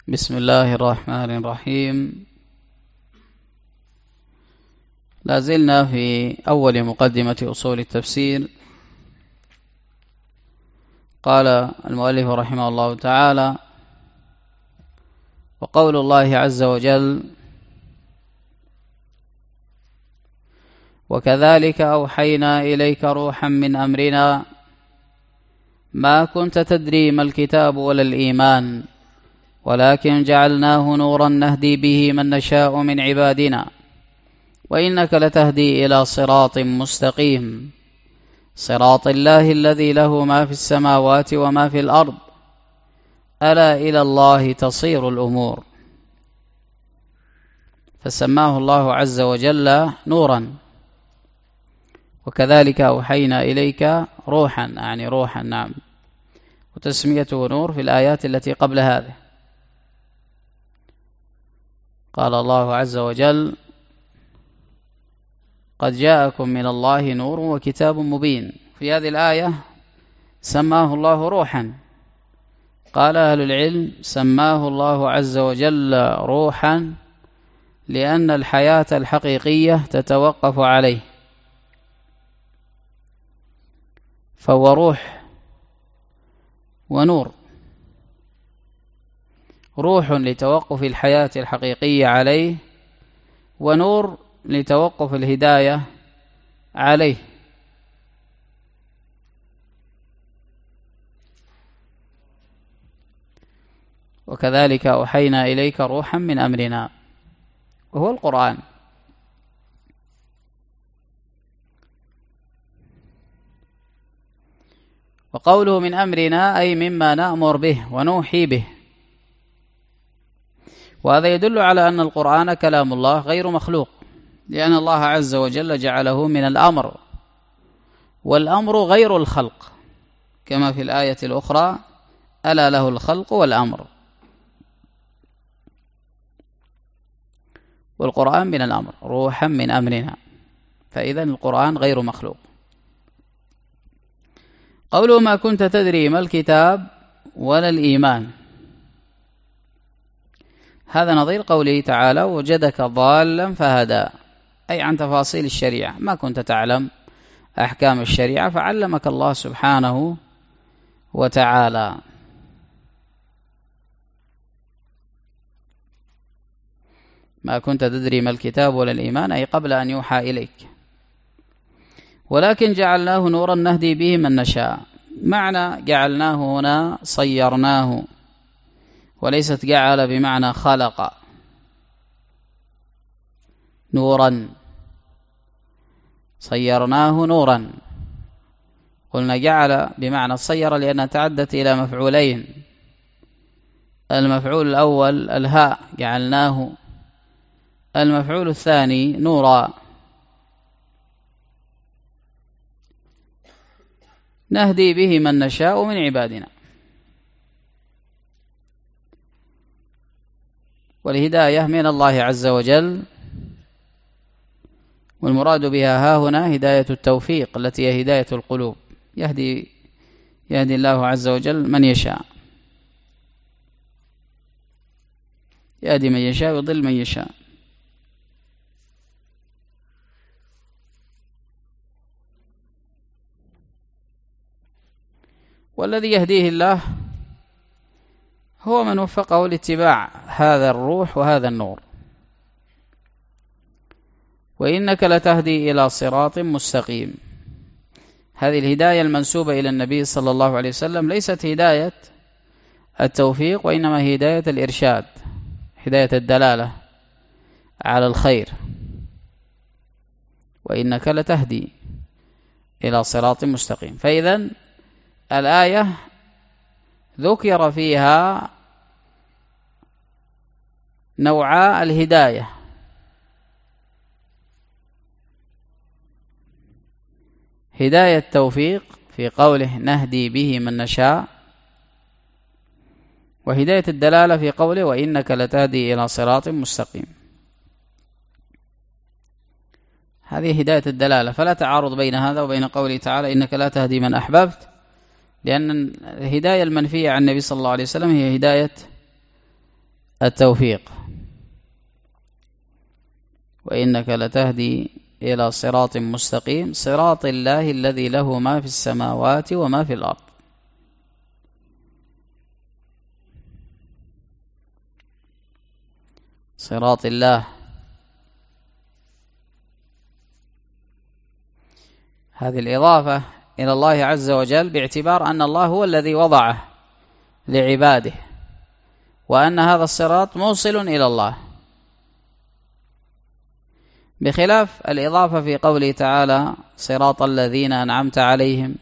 بسم الله الرحمن الرحيم. لا زلنا في أول مقدمة أصول التفسير. قال المؤلف رحمه الله تعالى: وقول الله عز وجل: وكذلك أوحينا إليك روحا من أمرنا ما كنت تدري ما الكتاب ولا الإيمان ولكن جعلناه نورا نهدي به من نشاء من عبادنا وإنك لتهدي إلى صراط مستقيم صراط الله الذي له ما في السماوات وما في الأرض ألا إلى الله تصير الأمور. فسماه الله عز وجل نورا. وكذلك أوحينا إليك روحا، يعني روحا، نعم، وتسميته نور في الآيات التي قبل هذه. قال الله عز وجل: قد جاءكم من الله نور وكتاب مبين. في هذه الآية سماه الله روحا. قال أهل العلم: سماه الله عز وجل روحا لأن الحياة الحقيقية تتوقف عليه، فهو روح ونور. روح لتوقف الحياة الحقيقية عليه، ونور لتوقف الهداية عليه. وكذلك أوحينا إليك روحا من أمرنا، وهو القرآن. وقوله من أمرنا أي مما نأمر به ونوحي به. وهذا يدل على أن القرآن كلام الله غير مخلوق، لأن الله عز وجل جعله من الأمر، والأمر غير الخلق، كما في الآية الأخرى: ألا له الخلق والأمر. والقرآن من الأمر، روحا من أمرنا، فإذا القرآن غير مخلوق. قوله ما كنت تدري ما الكتاب ولا الإيمان، هذا نظير قوله تعالى: وجدك ضالا فهدى، أي عن تفاصيل الشريعة، ما كنت تعلم أحكام الشريعة فعلمك الله سبحانه وتعالى. ما كنت تدري ما الكتاب ولا الإيمان أي قبل أن يوحى إليك. ولكن جعلناه نورا نهدي به من نشاء. معنى جعلناه هنا صيرناه، وليست جعل بمعنى خلق. نورا، صيرناه نورا. قلنا جعل بمعنى صير لأنها تعدت إلى مفعولين. المفعول الأول الهاء، جعلناه. المفعول الثاني نورا. نهدي به من نشاء من عبادنا. والهداية من الله عز وجل، والمراد بها ها هنا هداية التوفيق التي هي هداية القلوب. يهدي الله عز وجل من يشاء، يهدي من يشاء ويضل من يشاء. والذي يهديه الله هو من وفقه لاتباع هذا الروح وهذا النور. وإنك لتهدي إلى صراط مستقيم. هذه الهداية المنسوبة إلى النبي صلى الله عليه وسلم ليست هداية التوفيق، وإنما هداية الإرشاد، هداية الدلالة على الخير. وإنك لتهدي إلى صراط مستقيم. فإذن الآية ذكر فيها نوعا الهداية: هداية التوفيق في قوله نهدي به من نشاء، وهداية الدلالة في قوله وإنك لتهدي إلى صراط مستقيم. هذه هداية الدلالة، فلا تعارض بين هذا وبين قوله تعالى إنك لا تهدي من أحببت، لأن الهداية المنفية عن النبي صلى الله عليه وسلم هي هداية التوفيق. وإنك لتهدي إلى صراط مستقيم صراط الله الذي له ما في السماوات وما في الأرض. صراط الله، هذه الإضافة إلى الله عز وجل باعتبار أن الله هو الذي وضعه لعباده، وأن هذا الصراط موصل إلى الله، بخلاف الإضافة في قوله تعالى صراط الذين أنعمت عليهم،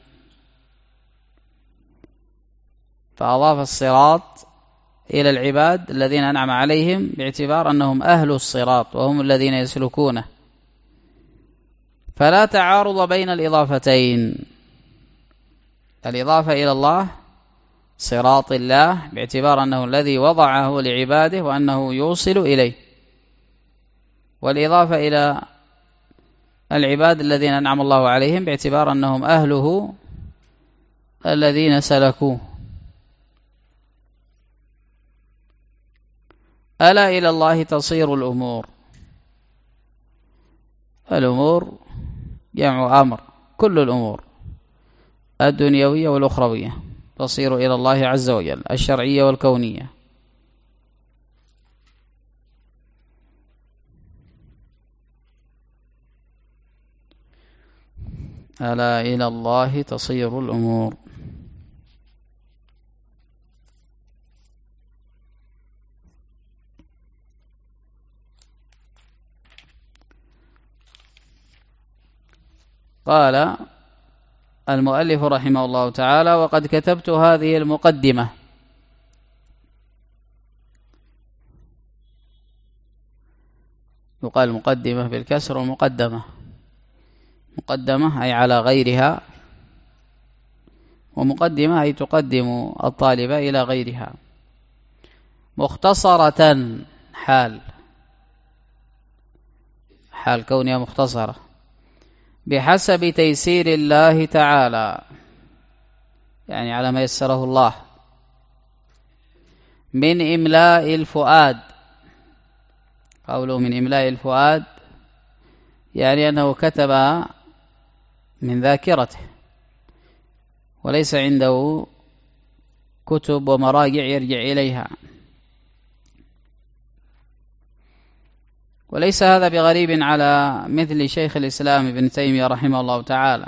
فأضاف الصراط إلى العباد الذين أنعم عليهم باعتبار أنهم أهل الصراط وهم الذين يسلكونه، فلا تعارض بين الإضافتين. الإضافة إلى الله صراط الله باعتبار أنه الذي وضعه لعباده وأنه يوصل إليه، والإضافة إلى العباد الذين أنعم الله عليهم باعتبار أنهم أهله الذين سلكوه. ألا إلى الله تصير الأمور. الأمور جمع أمر، كل الأمور الدنيوية والأخروية تصير إلى الله عز وجل، الشرعية والكونية. ألا إلى الله تصير الأمور. قال المؤلف رحمه الله تعالى: وقد كتبت هذه المقدمة. يقال مقدمة بالكسر ومقدمة. مقدمة أي على غيرها، ومقدمة أي تقدم الطالب إلى غيرها. مختصرة، حال كونها مختصرة، بحسب تيسير الله تعالى، يعني على ما يسره الله، من إملاء الفؤاد. قوله من إملاء الفؤاد يعني أنه كتب من ذاكرته، وليس عنده كتب ومراجع يرجع إليها. وليس هذا بغريب على مثل شيخ الإسلام ابن تيمية رحمه الله تعالى،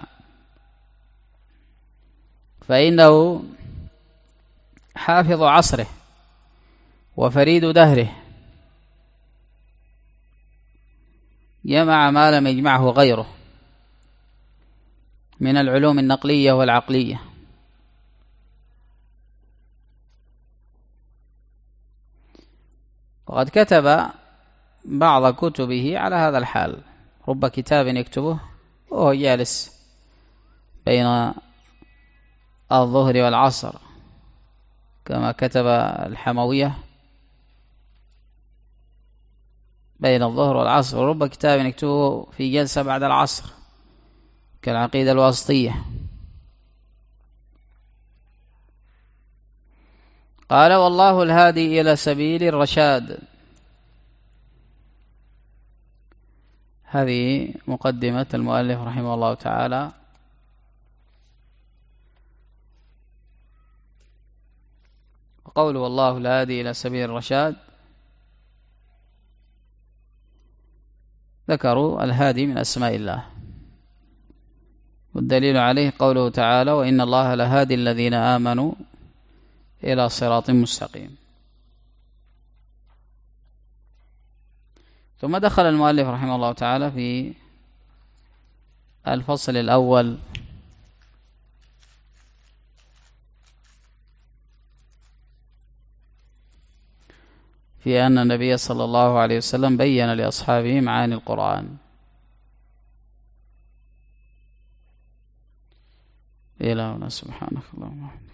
فإنه حافظ عصره وفريد دهره، جمع ما لم يجمعه غيره من العلوم النقلية والعقلية. وقد كتب بعض كتبه على هذا الحال، رب كتاب يكتبه وهو جالس بين الظهر والعصر، كما كتب الحموية بين الظهر والعصر، ورب كتاب يكتبه في جلسة بعد العصر كالعقيدة الواسطية. قال: والله الهادي إلى سبيل الرشاد. هذه مقدمة المؤلف رحمه الله تعالى. وقوله والله الهادي إلى سبيل الرشاد، ذكروا الهادي من أسماء الله، والدليل عليه قوله تعالى: وإن الله لهادي الذين آمنوا إلى صراط مستقيم. ثم دخل المؤلف رحمه الله تعالى في الفصل الأول في أن النبي صلى الله عليه وسلم بين لأصحابه معاني القرآن. إلهنا سبحانك اللهم